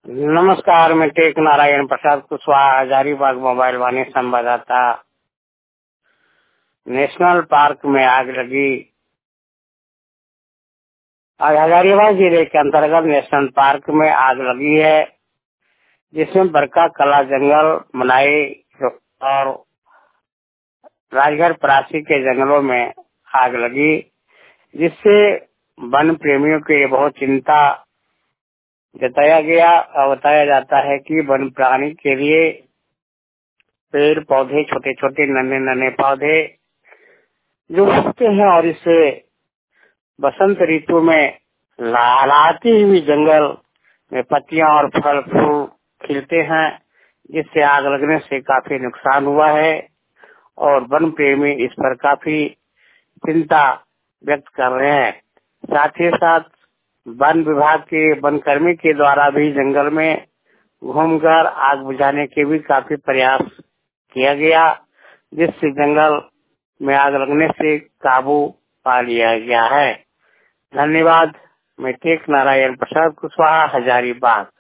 नमस्कार, मैं टेक नारायण प्रसाद कुशवाहा, हजारीबाग मोबाइल वाणी संवाददाता। नेशनल पार्क में आग लगी। आज हजारीबाग जिले के अंतर्गत नेशनल पार्क में आग लगी है, जिसमें बरका कला जंगल, मनाई और राजगढ़ परासी के जंगलों में आग लगी, जिससे वन प्रेमियों के बहुत चिंता जताया गया और बताया जाता है कि वन प्राणी के लिए पेड़ पौधे, छोटे छोटे नन्हे नन्हे पौधे जो उगते हैं और इससे बसंत ऋतु में लहराती हुई जंगल में पत्तियां और फल फूल खिलते हैं, जिससे आग लगने से काफी नुकसान हुआ है और वन प्रेमी इस पर काफी चिंता व्यक्त कर रहे हैं। साथ ही साथ वन विभाग के वन कर्मी के द्वारा भी जंगल में घूमकर आग बुझाने के भी काफी प्रयास किया गया, जिससे जंगल में आग लगने से काबू पा लिया गया है। धन्यवाद। मैं टेक नारायण प्रसाद कुशवाहा, हजारीबाग।